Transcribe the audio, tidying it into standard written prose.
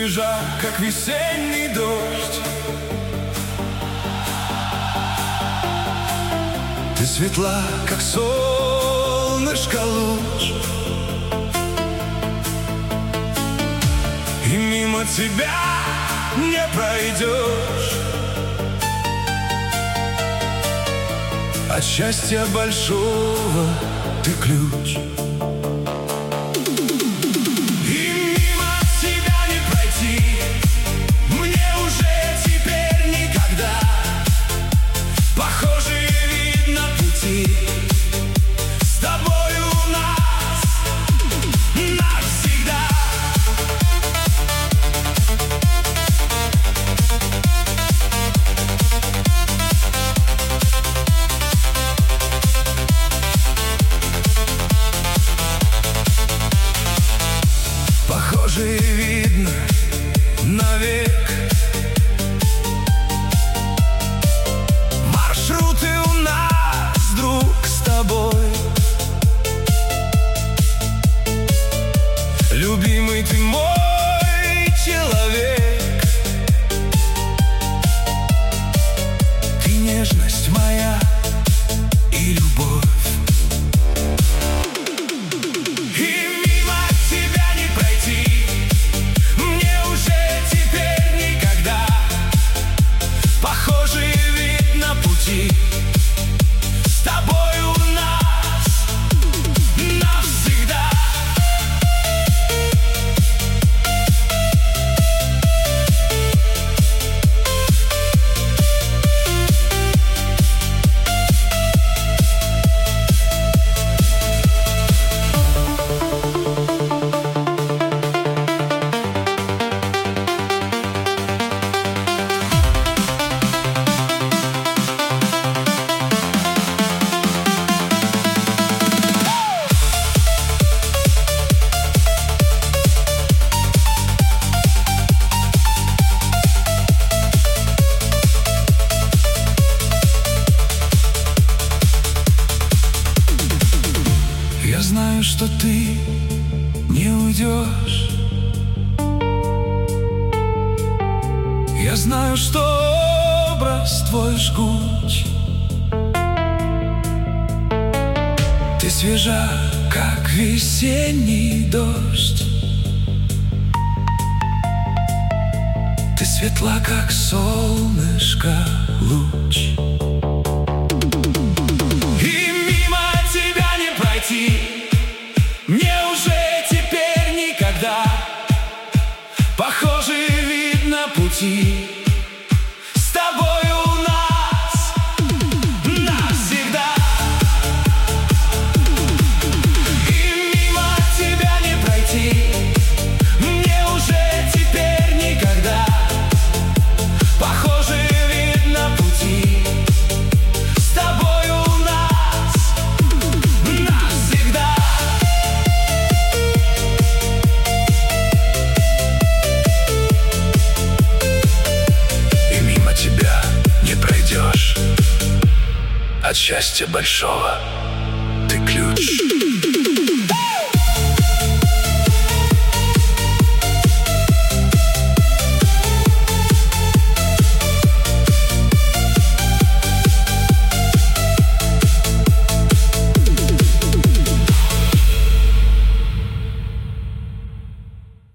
свежа, как весенний дождь. Ты светла, как солнышко луч, и мимо тебя не пройдешь. От счастья большого ты ключ. Похоже и видно навек. Маршруты у нас, друг, с тобой. Любимый ты мой человек. Ты нежность моя и любовь. С тобой у нас навсегда. Я знаю, что ты не уйдешь. Я знаю, что образ твой жгуч. Ты свежа, как весенний дождь. Ты светла, как солнышко луч. Мне уже теперь никогда. Похоже, видно пути. С тобой у нас навсегда. И мимо тебя не пройти. Мне уже теперь никогда. Похоже, видно пути. С тобой у нас навсегда. От счастья большого ты ключ.